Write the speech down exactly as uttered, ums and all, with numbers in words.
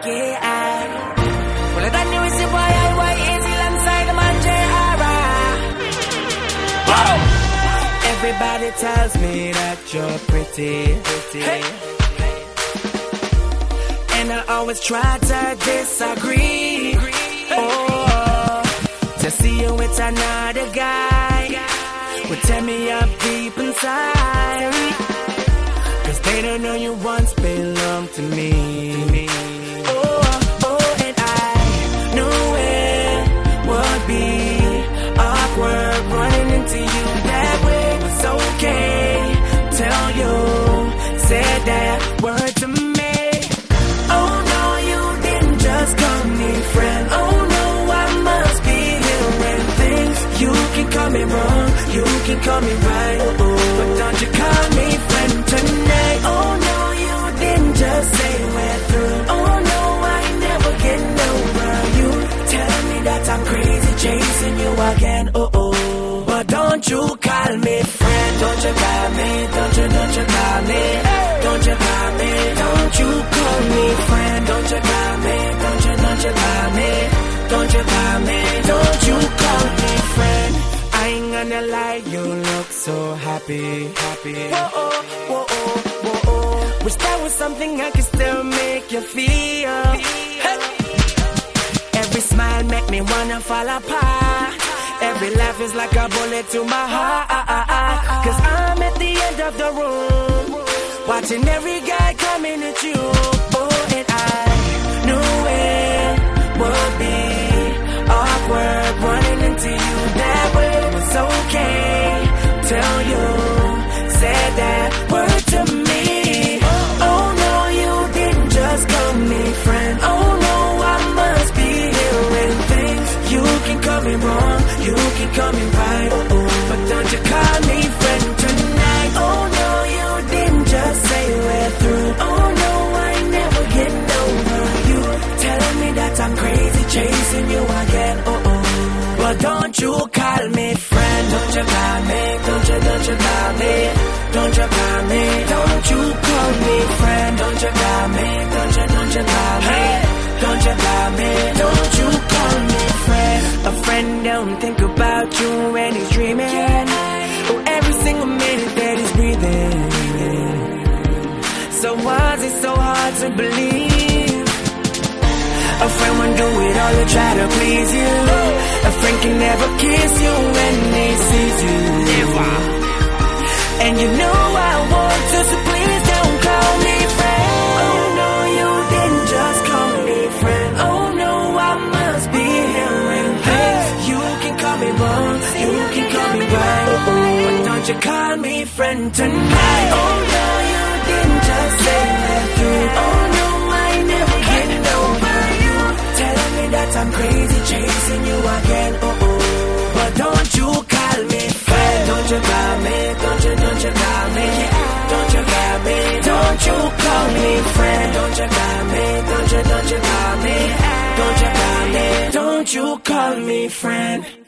yeah. Well, I don't know is why I why easy alongside the man J R. Whoa! Everybody tells me that you're pretty, pretty. Hey. And I always try to disagree. Oh, to see you with another guy would tear me up deep inside. Cause they don't know you once belonged to me. Oh, oh, and I knew it would be awkward running into you that way. It's okay, tell you, said that word to me. Oh no, you didn't just call me friend. Oh no, I must be hearing things. You can call me wrong, you can call me right, oh, oh. But don't you call me friend tonight. Oh no, you didn't just say we're through. Oh no, I never get over you. Telling me that I'm crazy, chasing you again, oh oh. But don't you call me friend. Don't you call me, don't you, don't you call me. Don't you call me, don't you call me friend. Don't you call me, don't you, don't you call me. Don't you call me, don't you call me friend. I ain't gonna lie, you look so happy, happy. Whoa, oh, whoa, oh, whoa, oh. Wish that was something I could still make you feel. Hey. Every smile make me wanna fall apart. Every laugh is like a bullet to my heart. Cause I'm at the end of the room, watching every guy coming at you. Oh, and I knew it would be awkward running into you that way. It was okay, tell you, said that word to me. Oh no, you didn't just call me friend. Oh no, I must be hearing things. You can call me wrong, you can call me right, oh oh. But don't you call me friend tonight. Oh no, you didn't just say we're through. Oh no, I never get over you. Telling me that I'm crazy, chasing you again, oh oh. But don't you call me friend. Don't you call me, don't you, don't you call me. Don't you call me, don't you call me friend. Don't you call me, don't you, don't you call me. Don't you call me, don't you call me friend. A friend don't think about you when he's dreaming. Oh, every single minute that he's breathing. So why is it so hard to believe? A friend won't do it all to try to please you. A friend can never kiss you when he sees you. Never. And you know I want to, so please don't call me friend. Oh no, you didn't just call me friend. Oh no, I must be hearing things. You can call me wrong, you can call me right, oh, oh. But don't you call me friend tonight. Oh no, you didn't just say that through. Oh no, I never get over you. Telling me that I'm crazy, chasing you again, oh oh. But don't you call me friend. Don't you call me, don't you, don't you call me. Don't you call me, don't you call me friend. Don't you call me, don't you, don't you call me. Don't you call me, don't you call me friend.